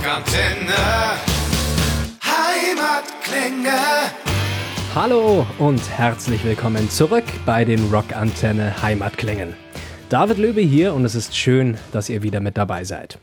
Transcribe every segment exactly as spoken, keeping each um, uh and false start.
Rockantenne Heimatklänge. Hallo und herzlich willkommen zurück bei den Rockantenne Heimatklängen. David Löbe hier und es ist schön, dass ihr wieder mit dabei seid.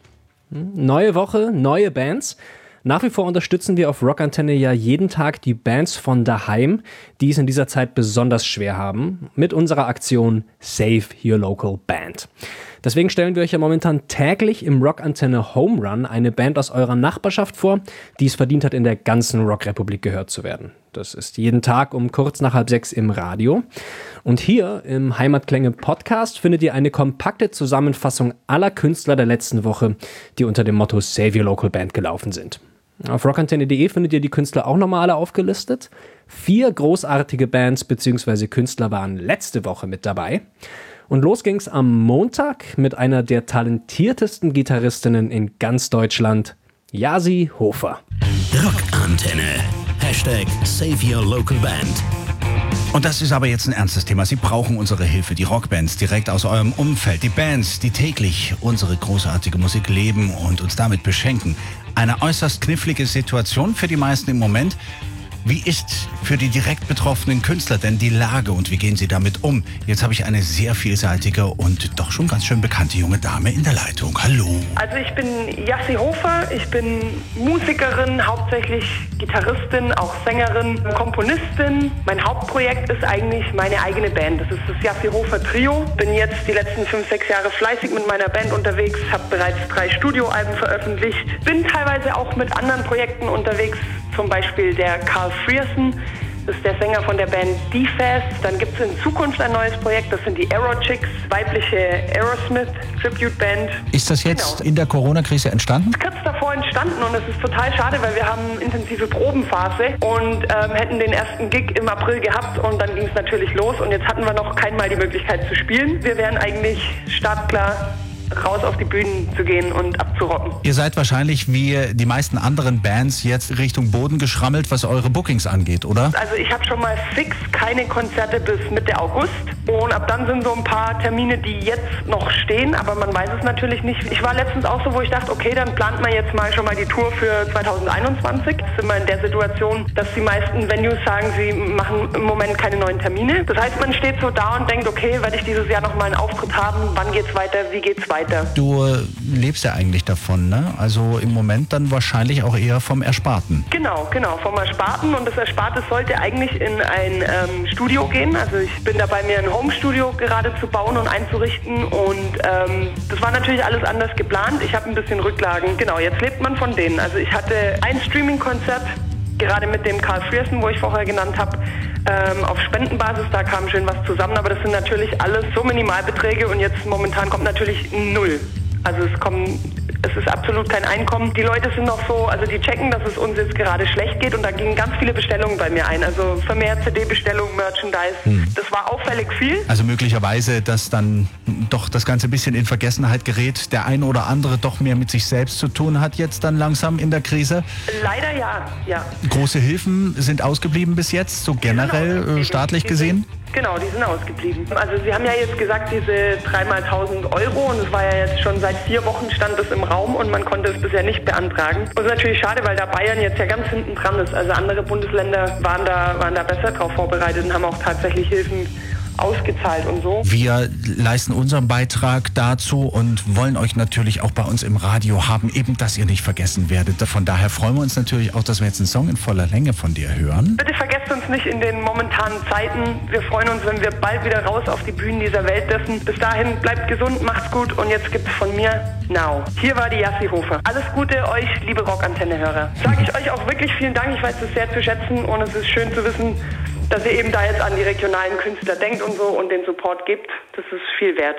Neue Woche, neue Bands. Nach wie vor unterstützen wir auf Rockantenne ja jeden Tag die Bands von daheim, die es in dieser Zeit besonders schwer haben, mit unserer Aktion Save Your Local Band. Deswegen stellen wir euch ja momentan täglich im Rockantenne Home Run eine Band aus eurer Nachbarschaft vor, die es verdient hat, in der ganzen Rockrepublik gehört zu werden. Das ist jeden Tag um kurz nach halb sechs im Radio. Und hier im Heimatklänge-Podcast findet ihr eine kompakte Zusammenfassung aller Künstler der letzten Woche, die unter dem Motto Save Your Local Band gelaufen sind. Auf rockantenne punkt de findet ihr die Künstler auch nochmal alle aufgelistet. Vier großartige Bands bzw. Künstler waren letzte Woche mit dabei. Und los ging's am Montag mit einer der talentiertesten Gitarristinnen in ganz Deutschland, Yasi Hofer. Rockantenne. Hashtag Save Your Local Band. Und das ist aber jetzt ein ernstes Thema. Sie brauchen unsere Hilfe, die Rockbands direkt aus eurem Umfeld, die Bands, die täglich unsere großartige Musik leben und uns damit beschenken. Eine äußerst knifflige Situation für die meisten im Moment. Wie ist für die direkt betroffenen Künstler denn die Lage und wie gehen sie damit um? Jetzt habe ich eine sehr vielseitige und doch schon ganz schön bekannte junge Dame in der Leitung. Hallo. Also ich bin Yasi Hofer, ich bin Musikerin, hauptsächlich Gitarristin, auch Sängerin, Komponistin. Mein Hauptprojekt ist eigentlich meine eigene Band. Das ist das Yasi Hofer Trio. Bin jetzt die letzten fünf, sechs Jahre fleißig mit meiner Band unterwegs, habe bereits drei Studioalben veröffentlicht. Bin teilweise auch mit anderen Projekten unterwegs, zum Beispiel der Carl Frierson, das ist der Sänger von der Band D-Fast. Dann gibt es in Zukunft ein neues Projekt, das sind die Aerochicks, weibliche Aerosmith-Tribute-Band. Ist das jetzt genau in der Corona-Krise entstanden? Kurz davor entstanden und es ist total schade, weil wir haben intensive Probenphase und ähm, hätten den ersten Gig im April gehabt und dann ging es natürlich los und jetzt hatten wir noch keinmal die Möglichkeit zu spielen. Wir wären eigentlich startklar raus auf die Bühnen zu gehen und abzurocken. Ihr seid wahrscheinlich wie die meisten anderen Bands jetzt Richtung Boden geschrammelt, was eure Bookings angeht, oder? Also ich habe schon mal fix keine Konzerte bis Mitte August und ab dann sind so ein paar Termine, die jetzt noch stehen, aber man weiß es natürlich nicht. Ich war letztens auch so, wo ich dachte, okay, dann plant man jetzt mal schon mal die Tour für zwanzig einundzwanzig. Jetzt sind wir in der Situation, dass die meisten Venues sagen, sie machen im Moment keine neuen Termine. Das heißt, man steht so da und denkt, okay, werde ich dieses Jahr noch mal einen Auftritt haben? Wann geht's weiter? Wie geht's weiter? Du lebst ja eigentlich davon, ne? Also im Moment dann wahrscheinlich auch eher vom Ersparten. Genau, genau, vom Ersparten. Und das Ersparte sollte eigentlich in ein ähm, Studio gehen. Also ich bin dabei, mir ein Home-Studio gerade zu bauen und einzurichten. Und ähm, das war natürlich alles anders geplant. Ich habe ein bisschen Rücklagen. Genau, jetzt lebt man von denen. Also ich hatte ein Streaming-Konzert, gerade mit dem Carl Frierson, wo ich vorher genannt habe, ähm, auf Spendenbasis, da kam schön was zusammen, aber das sind natürlich alles so Minimalbeträge und jetzt momentan kommt natürlich null. Also es kommen, es ist absolut kein Einkommen. Die Leute sind noch so, also die checken, dass es uns jetzt gerade schlecht geht und da gingen ganz viele Bestellungen bei mir ein. Also vermehrt C D-Bestellungen, Merchandise. Hm. Das war auffällig viel. Also möglicherweise, dass dann doch das Ganze ein bisschen in Vergessenheit gerät, der eine oder andere doch mehr mit sich selbst zu tun hat jetzt dann langsam in der Krise? Leider ja, ja. Große Hilfen sind ausgeblieben bis jetzt, so generell genau, staatlich gesehen? Genau, die sind ausgeblieben. Also Sie haben ja jetzt gesagt, diese dreimal tausend Euro und es war ja jetzt schon seit vier Wochen stand es im Raum und man konnte es bisher nicht beantragen. Und das ist natürlich schade, weil da Bayern jetzt ja ganz hinten dran ist. Also andere Bundesländer waren da, waren da besser drauf vorbereitet und haben auch tatsächlich Hilfen ausgezahlt und so. Wir leisten unseren Beitrag dazu und wollen euch natürlich auch bei uns im Radio haben, eben, dass ihr nicht vergessen werdet. Von daher freuen wir uns natürlich auch, dass wir jetzt einen Song in voller Länge von dir hören. Bitte vergesst uns nicht in den momentanen Zeiten. Wir freuen uns, wenn wir bald wieder raus auf die Bühnen dieser Welt dürfen. Bis dahin, bleibt gesund, macht's gut und jetzt gibt's von mir Now. Hier war die Yasi Hofer. Alles Gute euch, liebe Rockantenne-Hörer. Sage ich euch auch wirklich vielen Dank. Ich weiß es sehr zu schätzen und es ist schön zu wissen, dass ihr eben da jetzt an die regionalen Künstler denkt und so und den Support gibt. Das ist viel wert.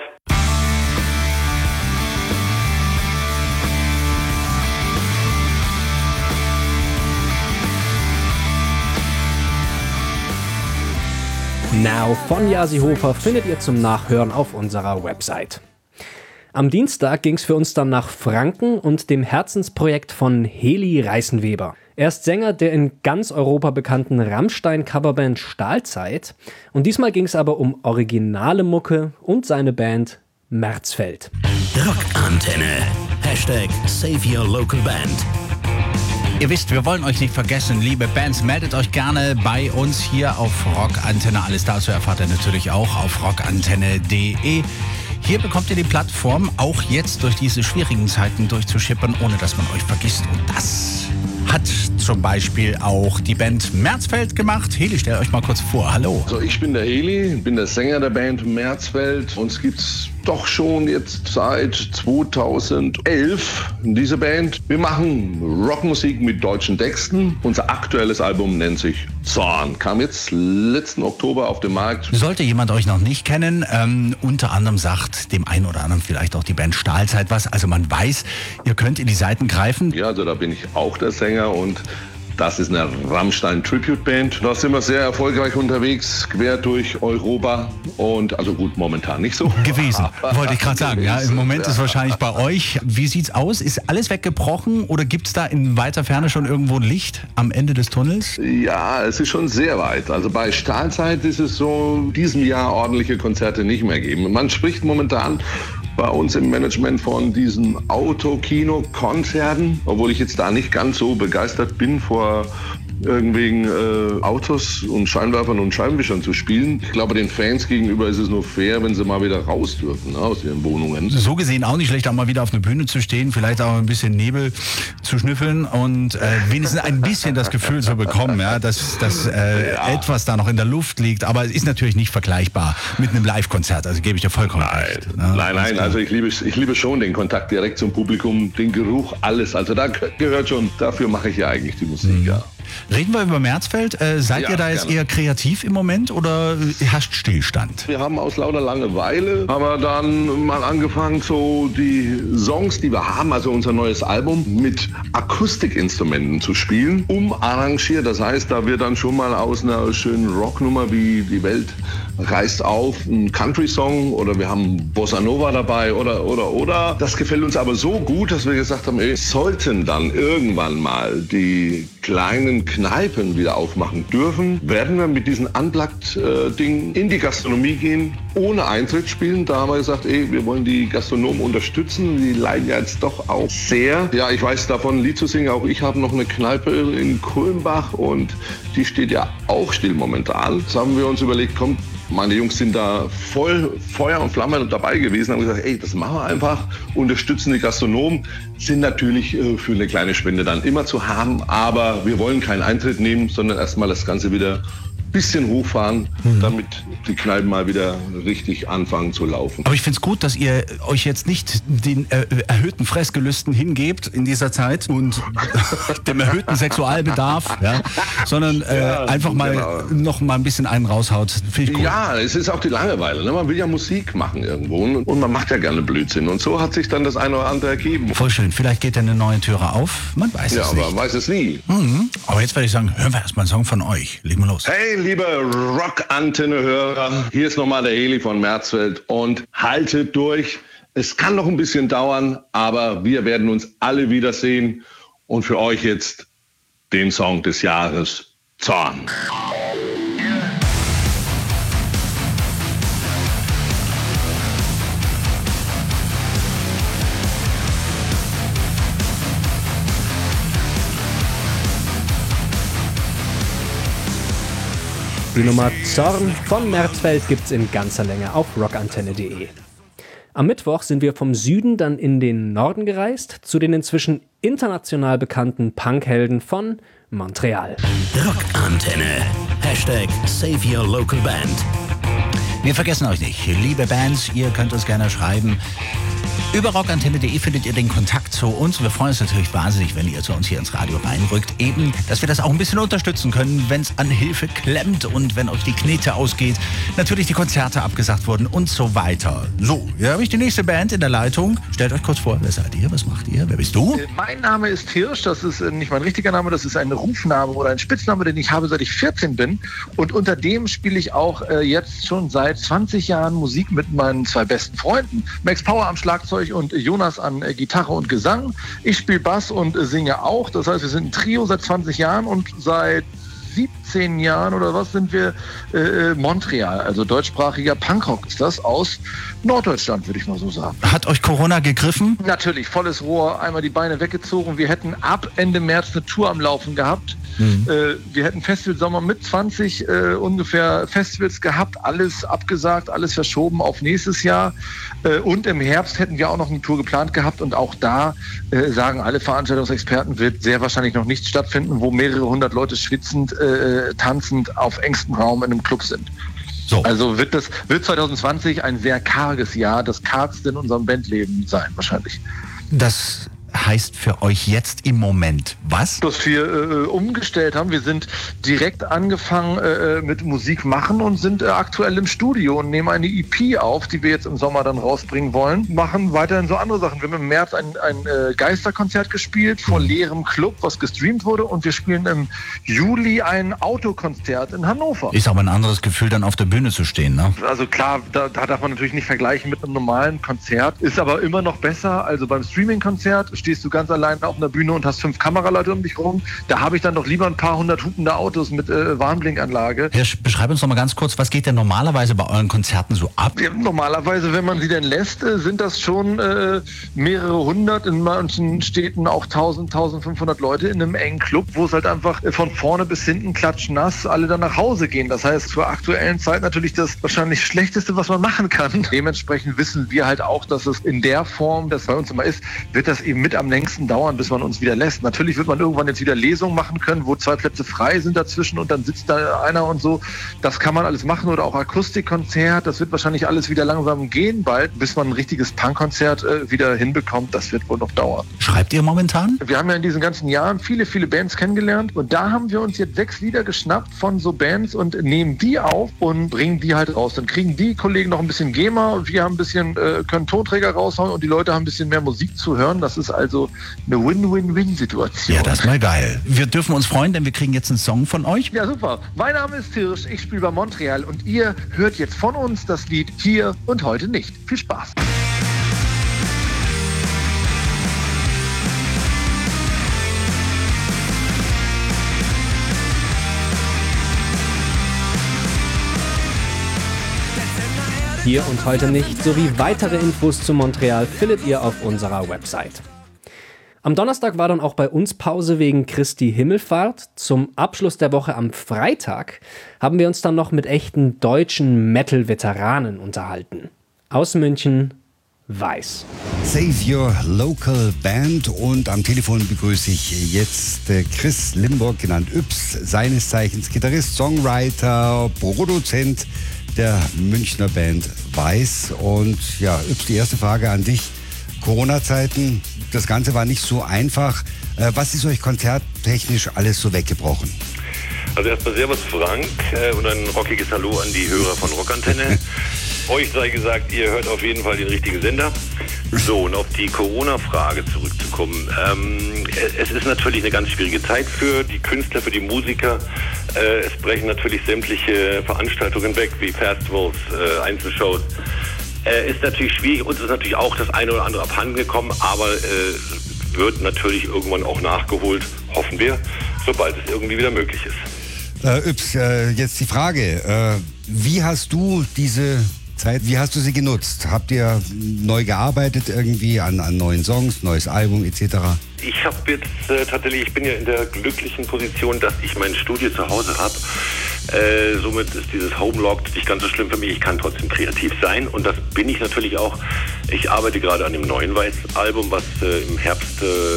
Now von Yasi Hofer findet ihr zum Nachhören auf unserer Website. Am Dienstag ging es für uns dann nach Franken und dem Herzensprojekt von Heli Reißenweber. Er ist Sänger der in ganz Europa bekannten Rammstein-Coverband Stahlzeit. Und diesmal ging es aber um originale Mucke und seine Band Märzfeld. Rockantenne. Hashtag Save Your Local Band. Ihr wisst, wir wollen euch nicht vergessen, liebe Bands, meldet euch gerne bei uns hier auf Rockantenne. Alles dazu erfahrt ihr natürlich auch auf rockantenne punkt de. Hier bekommt ihr die Plattform, auch jetzt durch diese schwierigen Zeiten durchzuschippern, ohne dass man euch vergisst. Und das hat zum Beispiel auch die Band Märzfeld gemacht. Heli, stellt euch mal kurz vor. Hallo. Also ich bin der Heli, bin der Sänger der Band Märzfeld. Uns gibt's doch schon jetzt seit zweitausendelf diese Band. Wir machen Rockmusik mit deutschen Texten. Unser aktuelles Album nennt sich Zorn. Kam jetzt letzten Oktober auf den Markt. Sollte jemand euch noch nicht kennen, ähm, unter anderem sagt dem einen oder anderen vielleicht auch die Band Stahlzeit was. Also man weiß, ihr könnt in die Seiten greifen. Ja, also da bin ich auch der Sänger und das ist eine Rammstein-Tribute-Band. Da sind wir sehr erfolgreich unterwegs, quer durch Europa und also gut, momentan nicht so. Gewesen, wollte ich gerade sagen. Ja, im Moment ist wahrscheinlich bei euch. Wie sieht's aus? Ist alles weggebrochen oder gibt es da in weiter Ferne schon irgendwo ein Licht am Ende des Tunnels? Ja, es ist schon sehr weit. Also bei Stahlzeit ist es so, in diesem Jahr ordentliche Konzerte nicht mehr geben. Man spricht momentan bei uns im Management von diesen Autokino-Konzerten, obwohl ich jetzt da nicht ganz so begeistert bin, vor irgendwelchen äh, Autos und Scheinwerfern und Scheibenwischern zu spielen. Ich glaube, den Fans gegenüber ist es nur fair, wenn sie mal wieder raus dürfen, ne, aus ihren Wohnungen. So gesehen auch nicht schlecht, auch mal wieder auf einer Bühne zu stehen, vielleicht auch ein bisschen Nebel zu schnüffeln und äh, wenigstens ein bisschen das Gefühl zu bekommen, ja, dass, dass äh, ja. etwas da noch in der Luft liegt. Aber es ist natürlich nicht vergleichbar mit einem Live-Konzert, also gebe ich dir vollkommen nein. recht. Ja, nein, nein, also ich liebe, ich liebe schon den Kontakt direkt zum Publikum, den Geruch, alles. Also da gehört schon, dafür mache ich ja eigentlich die Musik, mhm. ja. Reden wir über Märzfeld. Äh, seid ja, ihr da jetzt gerne. eher kreativ im Moment oder herrscht Stillstand? Wir haben aus lauter Langeweile aber dann mal angefangen, so die Songs, die wir haben, also unser neues Album, mit Akustikinstrumenten zu spielen, umarrangiert. Das heißt, da wird dann schon mal aus einer schönen Rocknummer wie Die Welt reißt auf ein Country-Song oder wir haben Bossa Nova dabei oder, oder, oder. Das gefällt uns aber so gut, dass wir gesagt haben, ey, sollten dann irgendwann mal die kleinen Kneipen wieder aufmachen dürfen, werden wir mit diesen Unplugged-Dingen in die Gastronomie gehen, ohne Eintritt spielen. Da haben wir gesagt, ey, wir wollen die Gastronomen unterstützen. Die leiden ja jetzt doch auch sehr. Ja, ich weiß davon, ein Lied zu singen. Auch ich habe noch eine Kneipe in Kulmbach und die steht ja auch still momentan. Jetzt haben wir uns überlegt, komm, meine Jungs sind da voll Feuer und Flamme dabei gewesen, haben gesagt, ey, das machen wir einfach, unterstützen die Gastronomen, sind natürlich äh, für eine kleine Spende dann immer zu haben, aber wir wollen keinen Eintritt nehmen, sondern erstmal das Ganze wieder ein bisschen hochfahren, mhm. damit die Kneipen mal wieder richtig anfangen zu laufen. Aber ich finde es gut, dass ihr euch jetzt nicht den äh, erhöhten Fressgelüsten hingebt in dieser Zeit und dem erhöhten Sexualbedarf, ja, sondern äh, ja, einfach mal genau. noch mal ein bisschen einen raushaut. Finde ich gut. Ja, es ist auch die Langeweile. Ne? Man will ja Musik machen irgendwo und man macht ja gerne Blödsinn. Und so hat sich dann das eine oder andere ergeben. Voll schön. Vielleicht geht ja eine neue Türe auf. Man weiß ja, es nicht. Ja, aber man weiß es nie. Mhm. Aber jetzt würde ich sagen, hören wir erstmal einen Song von euch. Legen wir los. Hey, liebe Rockantenne-Hörer, hier ist nochmal der Heli von Märzfeld und haltet durch. Es kann noch ein bisschen dauern, aber wir werden uns alle wiedersehen. Und für euch jetzt den Song des Jahres, Zorn. Die Nummer Zorn von Märzfeld gibt's in ganzer Länge auf rockantenne punkt de. Am Mittwoch sind wir vom Süden dann in den Norden gereist, zu den inzwischen international bekannten Punkhelden von Montreal. Rockantenne. Hashtag Save Your Local Band. Wir vergessen euch nicht, liebe Bands, ihr könnt uns gerne schreiben. Über rockantenne punkt de findet ihr den Kontakt zu uns. Wir freuen uns natürlich wahnsinnig, wenn ihr zu uns hier ins Radio reinrückt. Eben, dass wir das auch ein bisschen unterstützen können, wenn es an Hilfe klemmt und wenn euch die Knete ausgeht. Natürlich die Konzerte abgesagt wurden und so weiter. So, hier habe ich die nächste Band in der Leitung. Stellt euch kurz vor, wer seid ihr? Was macht ihr? Wer bist du? Mein Name ist Hirsch. Das ist nicht mein richtiger Name. Das ist ein Rufname oder ein Spitzname, den ich habe, seit ich vierzehn bin. Und unter dem spiele ich auch äh, jetzt schon seit zwanzig Jahren Musik mit meinen zwei besten Freunden. Max Power am Schlagzeug und Jonas an äh, Gitarre und Gesang. Ich spiele Bass und äh, singe auch. Das heißt, wir sind ein Trio seit zwanzig Jahren und seit siebzehn Jahren oder was sind wir äh, Montreal, also deutschsprachiger Punkrock ist das, aus Norddeutschland, würde ich mal so sagen. Hat euch Corona gegriffen? Natürlich, volles Rohr, einmal die Beine weggezogen. Wir hätten ab Ende März eine Tour am Laufen gehabt. Mhm. Äh, wir hätten Festivalsommer mit zwanzig äh, ungefähr Festivals gehabt, alles abgesagt, alles verschoben auf nächstes Jahr. Äh, und im Herbst hätten wir auch noch eine Tour geplant gehabt und auch da äh, sagen alle Veranstaltungsexperten, wird sehr wahrscheinlich noch nichts stattfinden, wo mehrere hundert Leute schwitzend, äh, tanzend auf engstem Raum in einem Club sind. So. Also wird das wird zwanzig zwanzig ein sehr karges Jahr, das kargste in unserem Bandleben sein wahrscheinlich. Das heißt für euch jetzt im Moment was? Dass wir äh, umgestellt haben. Wir sind direkt angefangen äh, mit Musik machen und sind äh, aktuell im Studio und nehmen eine E P auf, die wir jetzt im Sommer dann rausbringen wollen. Machen weiterhin so andere Sachen. Wir haben im März ein, ein äh, Geisterkonzert gespielt vor leerem Club, was gestreamt wurde, und wir spielen im Juli ein Autokonzert in Hannover. Ist aber ein anderes Gefühl, dann auf der Bühne zu stehen, ne? Also klar, da, da darf man natürlich nicht vergleichen mit einem normalen Konzert. Ist aber immer noch besser. Also beim Streaming-Konzert stehst du ganz allein auf einer Bühne und hast fünf Kameraleute um dich rum. Da habe ich dann doch lieber ein paar hundert hupende Autos mit äh, Warnblinkanlage. Ja, beschreib uns noch mal ganz kurz, was geht denn normalerweise bei euren Konzerten so ab? Ja, normalerweise, wenn man sie denn lässt, äh, sind das schon äh, mehrere hundert, in manchen Städten auch tausend, tausendfünfhundert Leute in einem engen Club, wo es halt einfach äh, von vorne bis hinten klatschnass alle dann nach Hause gehen. Das heißt, zur aktuellen Zeit natürlich das wahrscheinlich Schlechteste, was man machen kann. Dementsprechend wissen wir halt auch, dass es in der Form, das bei uns immer ist, wird das eben mit am längsten dauern, bis man uns wieder lässt. Natürlich wird man irgendwann jetzt wieder Lesungen machen können, wo zwei Plätze frei sind dazwischen und dann sitzt da einer und so. Das kann man alles machen oder auch Akustikkonzert. Das wird wahrscheinlich alles wieder langsam gehen bald, bis man ein richtiges Punkkonzert äh, wieder hinbekommt. Das wird wohl noch dauern. Schreibt ihr momentan? Wir haben ja in diesen ganzen Jahren viele, viele Bands kennengelernt und da haben wir uns jetzt sechs Lieder geschnappt von so Bands und nehmen die auf und bringen die halt raus. Dann kriegen die Kollegen noch ein bisschen GEMA, wir haben ein bisschen, äh, können Tonträger raushauen und die Leute haben ein bisschen mehr Musik zu hören. Das ist also eine Win-Win-Win-Situation. Ja, das ist mal geil. Wir dürfen uns freuen, denn wir kriegen jetzt einen Song von euch. Ja, super. Mein Name ist Tirsch, ich spiele bei Montreal und ihr hört jetzt von uns das Lied Hier und Heute nicht. Viel Spaß. Hier und Heute nicht, sowie weitere Infos zu Montreal findet ihr auf unserer Website. Am Donnerstag war dann auch bei uns Pause wegen Christi Himmelfahrt. Zum Abschluss der Woche am Freitag haben wir uns dann noch mit echten deutschen Metal-Veteranen unterhalten. Aus München, Weiß. Save Your Local Band, und am Telefon begrüße ich jetzt Chris Limburg, genannt Yps, seines Zeichens Gitarrist, Songwriter, Produzent der Münchner Band Weiß. Und ja, Yps, die erste Frage an dich. Corona-Zeiten, das Ganze war nicht so einfach. Was ist euch konzerttechnisch alles so weggebrochen? Also erstmal Servus Frank äh, und ein rockiges Hallo an die Hörer von Rockantenne. Euch sei gesagt, ihr hört auf jeden Fall den richtigen Sender. So, und auf die Corona-Frage zurückzukommen. Ähm, es ist natürlich eine ganz schwierige Zeit für die Künstler, für die Musiker. Äh, es brechen natürlich sämtliche Veranstaltungen weg, wie Festivals, äh, Einzelshows. Äh, ist natürlich schwierig. Uns ist natürlich auch das eine oder andere abhanden gekommen, aber äh, wird natürlich irgendwann auch nachgeholt, hoffen wir, sobald es irgendwie wieder möglich ist. Äh, Yps, äh, jetzt die Frage, äh, wie hast du diese Zeit, wie hast du sie genutzt? Habt ihr neu gearbeitet irgendwie an, an neuen Songs, neues Album et cetera? Ich habe jetzt äh, tatsächlich, ich bin ja in der glücklichen Position, dass ich mein Studio zu Hause habe. Äh, somit ist dieses Homelocked nicht ganz so schlimm für mich. Ich kann trotzdem kreativ sein und das bin ich natürlich auch. Ich arbeite gerade an dem neuen Weiß-Album, was äh, im Herbst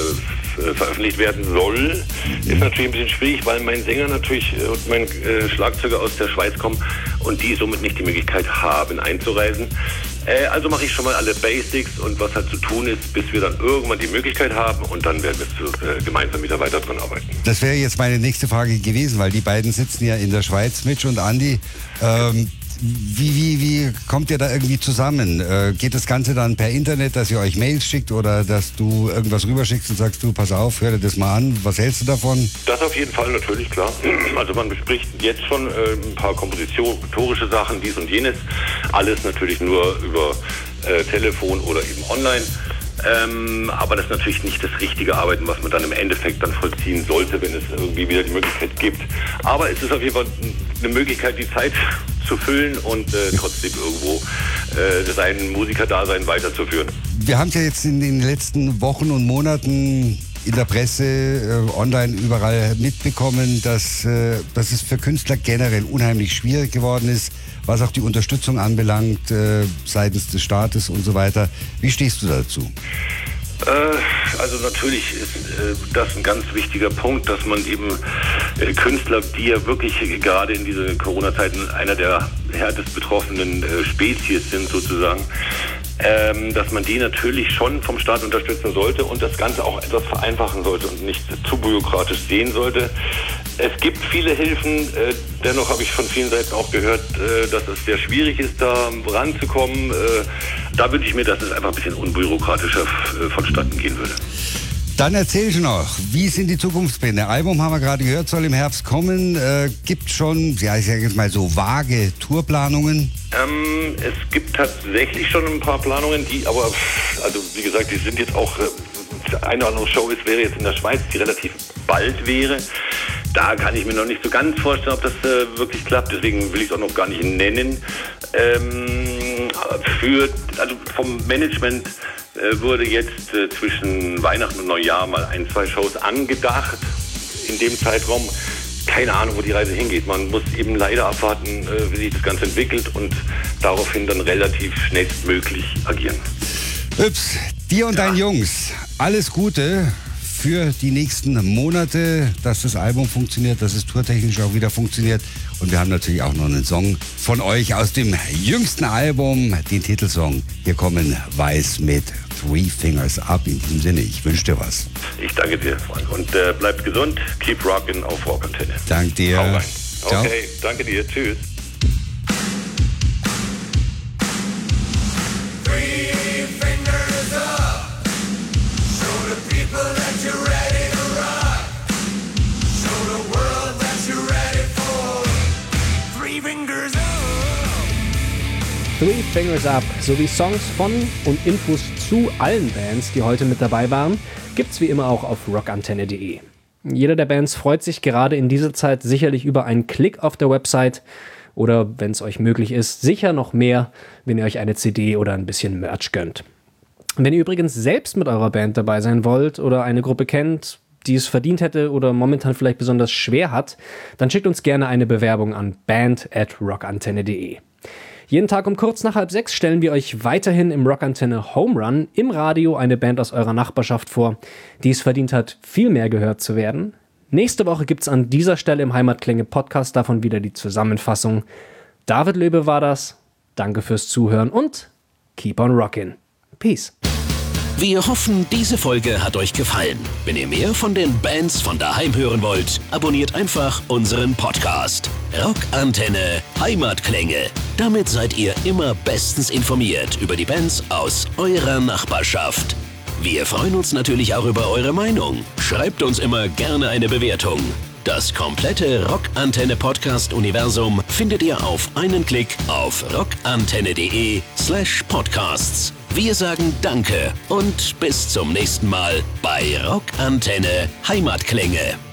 äh, veröffentlicht werden soll. Ist natürlich ein bisschen schwierig, weil mein Sänger natürlich und mein äh, Schlagzeuger aus der Schweiz kommen und die somit nicht die Möglichkeit haben, einzureisen. Äh, also mache ich schon mal alle Basics und was halt zu tun ist, bis wir dann irgendwann die Möglichkeit haben und dann werden wir zu, äh, gemeinsam wieder weiter dran arbeiten. Das wäre jetzt meine nächste Frage gewesen, weil die beiden sitzen ja in der Schweiz, Mitch und Andi. Ähm, Wie, wie, wie kommt ihr da irgendwie zusammen? Äh, geht das Ganze dann per Internet, dass ihr euch Mails schickt oder dass du irgendwas rüberschickst und sagst, du, pass auf, hör dir das mal an, was hältst du davon? Das auf jeden Fall, natürlich, klar. Also man bespricht jetzt schon äh, ein paar kompositorische Sachen, dies und jenes. Alles natürlich nur über äh, Telefon oder eben online. Ähm, aber das ist natürlich nicht das richtige Arbeiten, was man dann im Endeffekt dann vollziehen sollte, wenn es irgendwie wieder die Möglichkeit gibt. Aber es ist auf jeden Fall eine Möglichkeit, die Zeit zu füllen und äh, trotzdem irgendwo äh, sein Musikerdasein weiterzuführen. Wir haben es ja jetzt in den letzten Wochen und Monaten in der Presse, äh, online, überall mitbekommen, dass, äh, dass es für Künstler generell unheimlich schwierig geworden ist, was auch die Unterstützung anbelangt, äh, seitens des Staates und so weiter. Wie stehst du dazu? Äh, also natürlich ist äh, das ein ganz wichtiger Punkt, dass man eben äh, Künstler, die ja wirklich gerade in diesen Corona-Zeiten einer der härtest betroffenen äh, Spezies sind sozusagen, ähm, dass man die natürlich schon vom Staat unterstützen sollte und das Ganze auch etwas vereinfachen sollte und nicht zu bürokratisch sehen sollte. Es gibt viele Hilfen, äh, dennoch habe ich von vielen Seiten auch gehört, äh, dass es sehr schwierig ist, da ranzukommen. Äh, da wünsche ich mir, dass es einfach ein bisschen unbürokratischer äh, vonstatten gehen würde. Dann erzähl schon noch, wie sind die Zukunftspläne? Album haben wir gerade gehört, soll im Herbst kommen. Äh, gibt schon, ja, ich sage jetzt mal so vage Tourplanungen? Ähm, es gibt tatsächlich schon ein paar Planungen, die aber, also wie gesagt, die sind jetzt auch, äh, eine oder andere Show ist, wäre jetzt in der Schweiz, die relativ bald wäre. Da kann ich mir noch nicht so ganz vorstellen, ob das äh, wirklich klappt. Deswegen will ich es auch noch gar nicht nennen. Ähm, für, also vom Management äh, wurde jetzt äh, zwischen Weihnachten und Neujahr mal ein, zwei Shows angedacht in dem Zeitraum. Keine Ahnung, wo die Reise hingeht. Man muss eben leider abwarten, äh, wie sich das Ganze entwickelt und daraufhin dann relativ schnellstmöglich agieren. Yps, dir und ja. deinen Jungs, alles Gute für die nächsten Monate, dass das Album funktioniert, dass es tourtechnisch auch wieder funktioniert. Und wir haben natürlich auch noch einen Song von euch aus dem jüngsten Album, den Titelsong. Hier kommen Weiß mit Three Fingers Up. In diesem Sinne, ich wünsche dir was. Ich danke dir, Freund. Und äh, bleibt gesund. Keep rockin' auf Rockantenne. Danke dir. Hau rein. Ciao. Okay, danke dir. Tschüss. Three Fingers Up sowie Songs von und Infos zu allen Bands, die heute mit dabei waren, gibt's wie immer auch auf rockantenne punkt de. Jeder der Bands freut sich gerade in dieser Zeit sicherlich über einen Klick auf der Website oder, wenn es euch möglich ist, sicher noch mehr, wenn ihr euch eine C D oder ein bisschen Merch gönnt. Wenn ihr übrigens selbst mit eurer Band dabei sein wollt oder eine Gruppe kennt, die es verdient hätte oder momentan vielleicht besonders schwer hat, dann schickt uns gerne eine Bewerbung an band at rockantenne punkt de. Jeden Tag um kurz nach halb sechs stellen wir euch weiterhin im Rockantenne Home Run im Radio eine Band aus eurer Nachbarschaft vor, die es verdient hat, viel mehr gehört zu werden. Nächste Woche gibt's an dieser Stelle im Heimatklänge-Podcast davon wieder die Zusammenfassung. David Löbe war das. Danke fürs Zuhören und keep on rockin'. Peace. Wir hoffen, diese Folge hat euch gefallen. Wenn ihr mehr von den Bands von daheim hören wollt, abonniert einfach unseren Podcast. Rockantenne Heimatklänge. Damit seid ihr immer bestens informiert über die Bands aus eurer Nachbarschaft. Wir freuen uns natürlich auch über eure Meinung. Schreibt uns immer gerne eine Bewertung. Das komplette Rockantenne-Podcast-Universum findet ihr auf einen Klick auf rockantenne punkt de slash podcasts. Wir sagen Danke und bis zum nächsten Mal bei Rockantenne Heimatklänge.